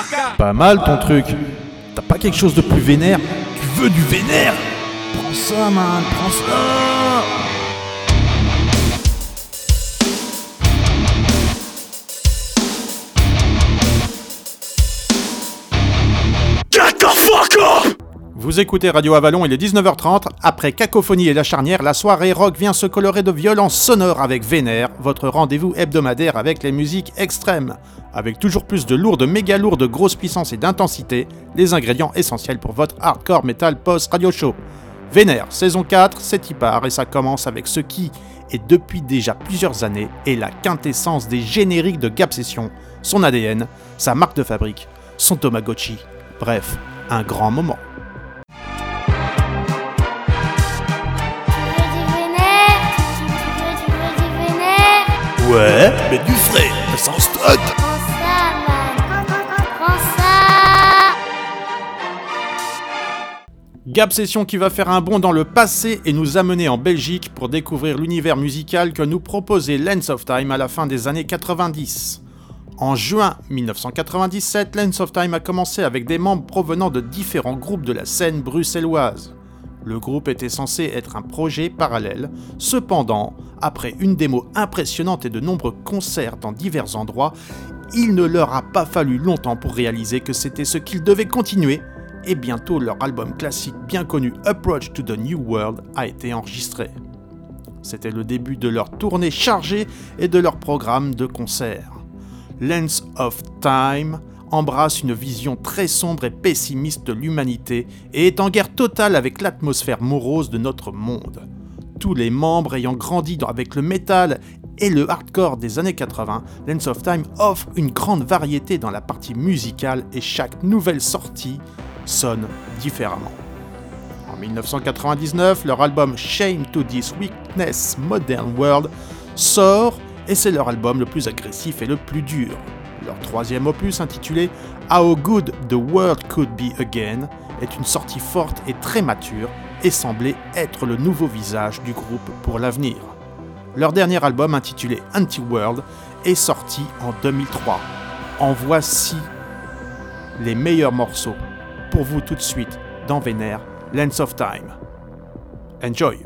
Pas mal ton truc. T'as pas quelque chose de plus vénère? Tu veux du vénère? Prends ça, man, prends ça. Vous écoutez Radio Avalon, il est 19h30. Après Cacophonie et La Charnière, la soirée rock vient se colorer de violence sonore avec Vénère, votre rendez-vous hebdomadaire avec les musiques extrêmes. Avec toujours plus de lourdes, méga lourdes, grosses puissances et d'intensité, les ingrédients essentiels pour votre hardcore metal post-radio show. Vénère, saison 4, c'est y part et ça commence avec ce qui, et depuis déjà plusieurs années, est la quintessence des génériques de Gap Session, son ADN, sa marque de fabrique, son Tamagotchi. Bref, un grand moment. Ouais, mais du frais, sans stock. Prends ça, man. Prends ça. Gap Session qui va faire un bond dans le passé et nous amener en Belgique pour découvrir l'univers musical que nous proposait Lens of Time à la fin des années 90. En juin 1997, Lens of Time a commencé avec des membres provenant de différents groupes de la scène bruxelloise. Le groupe était censé être un projet parallèle, cependant, après une démo impressionnante et de nombreux concerts dans divers endroits, il ne leur a pas fallu longtemps pour réaliser que c'était ce qu'ils devaient continuer, et bientôt leur album classique bien connu Approach to the New World a été enregistré. C'était le début de leur tournée chargée et de leur programme de concerts. Lens of Time embrasse une vision très sombre et pessimiste de l'humanité et est en guerre totale avec l'atmosphère morose de notre monde. Tous les membres ayant grandi avec le métal et le hardcore des années 80, Lens of Time offre une grande variété dans la partie musicale et chaque nouvelle sortie sonne différemment. En 1999, leur album Shame to This Weakness Modern World sort et c'est leur album le plus agressif et le plus dur. Leur troisième opus, intitulé How Good the World Could Be Again, est une sortie forte et très mature et semblait être le nouveau visage du groupe pour l'avenir. Leur dernier album, intitulé Anti-World, est sorti en 2003. En voici les meilleurs morceaux pour vous tout de suite dans Vénère, Lens of Time. Enjoy!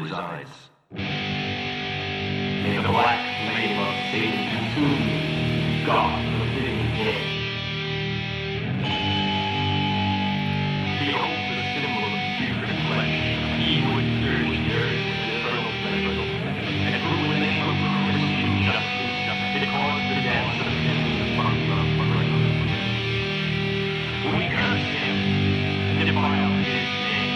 resides. May the black flame of Satan consume you, God of the living dead. Behold the symbol of pure flesh, he who would purge the earth with eternal pleasure, and through the name of Christian justice, it caused the dance of sin from the forever. We curse him and defile his name.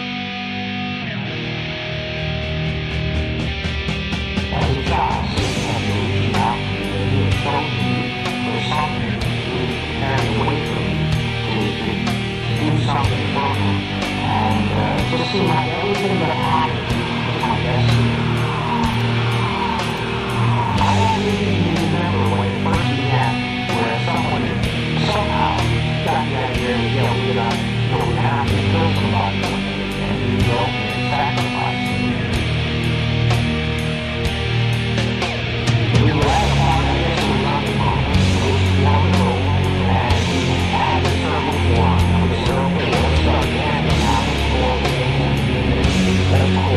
As a child sitting on the reaching out, he had shown me for something he was preparing to wait for me to do something for him. And it just seemed like everything that happened was my destiny. I don't even remember when it first began, where someone somehow got the idea that, yeah, we're gonna have to kill somebody and do the ultimate sacrifice. We were at a part, I guess it was on the moment, which we all know, and we had the circle form, and the circle was start handing out for the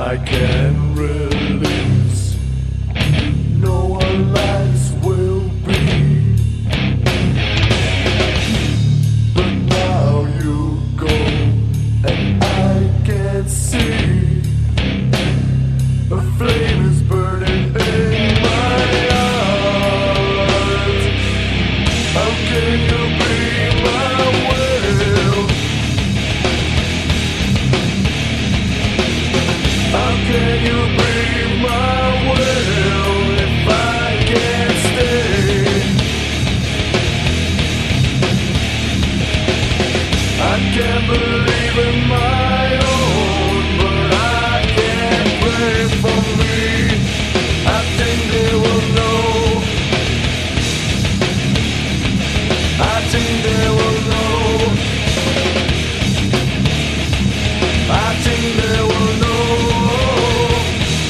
I can release. No one lies will be. But now you go, and I can see a flame is burning in my heart. How can you be my will? How can you be my will if I can't stay? I can't believe in my own, but I can't pray for me. I think they will know. I think they will know. I think they will know.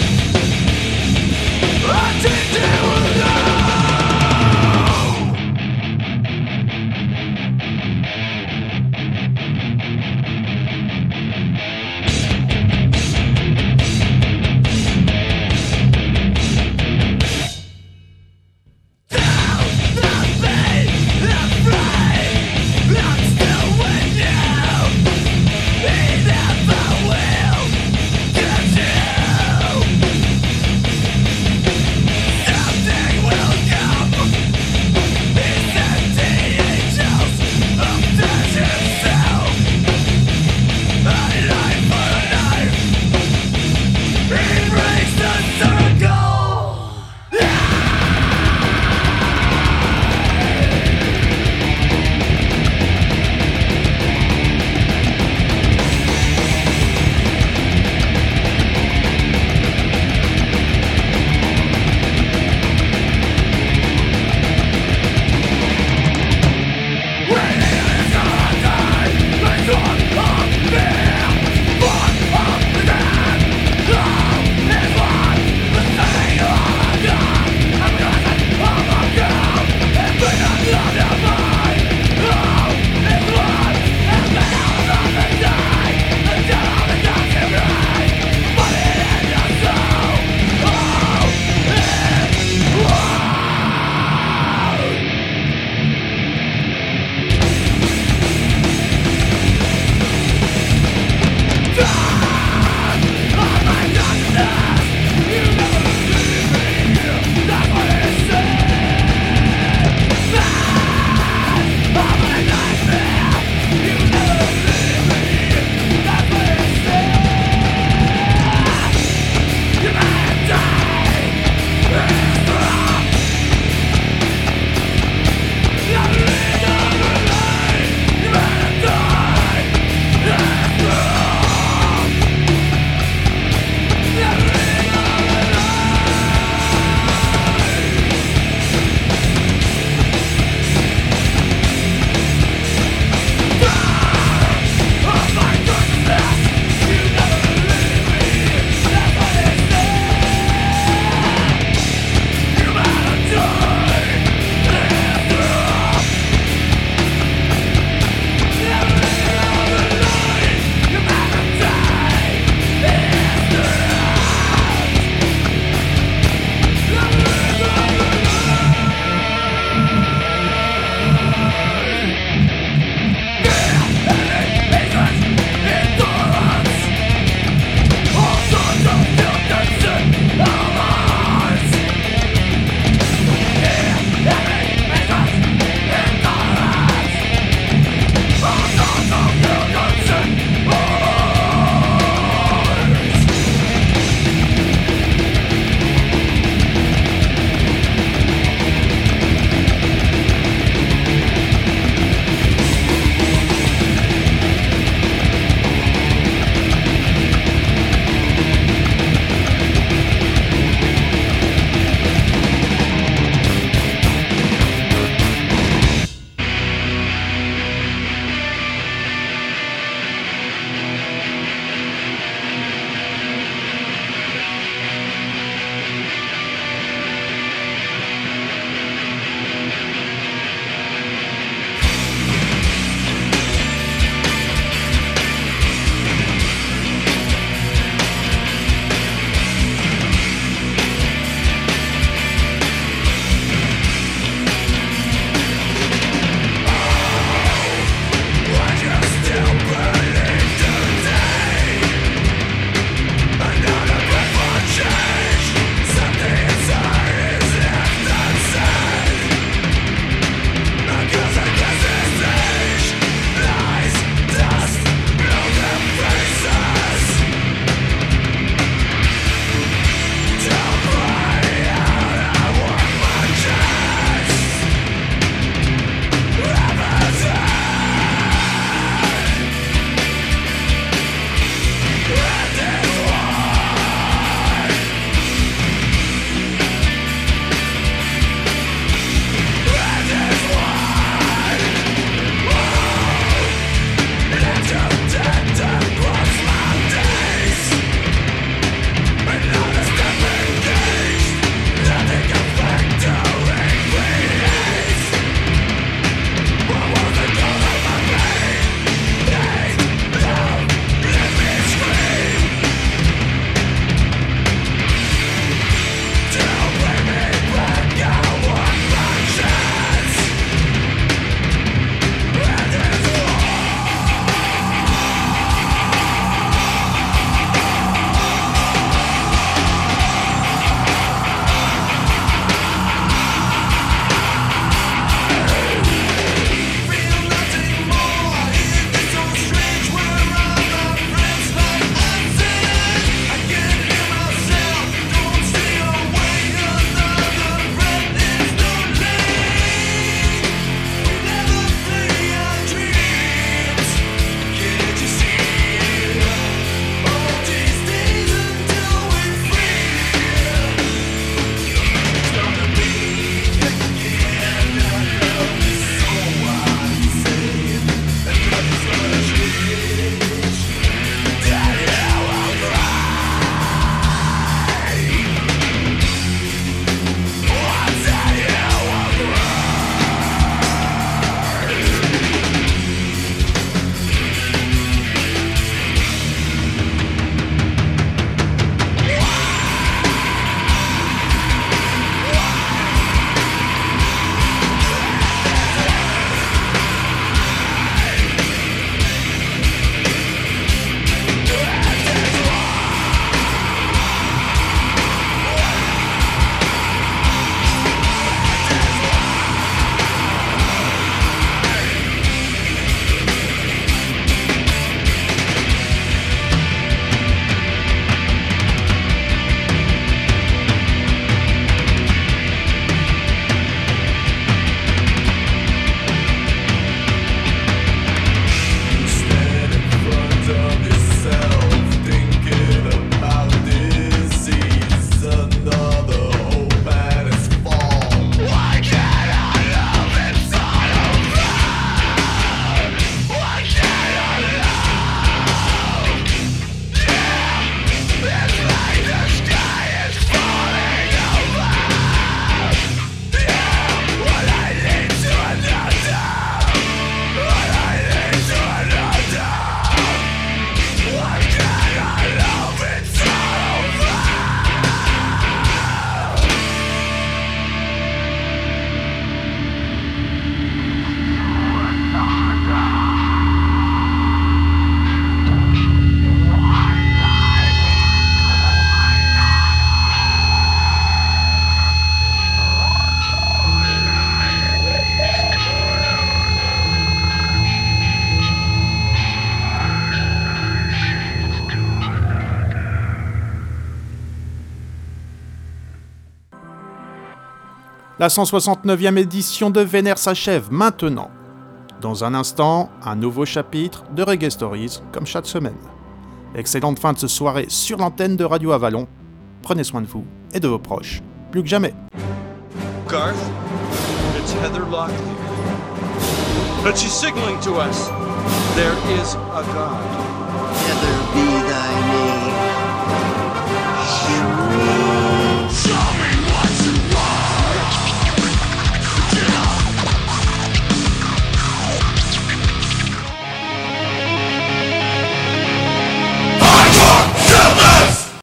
La 169e édition de Vénère s'achève maintenant. Dans un instant, un nouveau chapitre de Reggae Stories, comme chaque semaine. Excellente fin de ce soirée sur l'antenne de Radio Avalon. Prenez soin de vous et de vos proches, plus que jamais. Garth, it's Heather Locklear. But she's signaling to us, there is a God. Heather be thy name.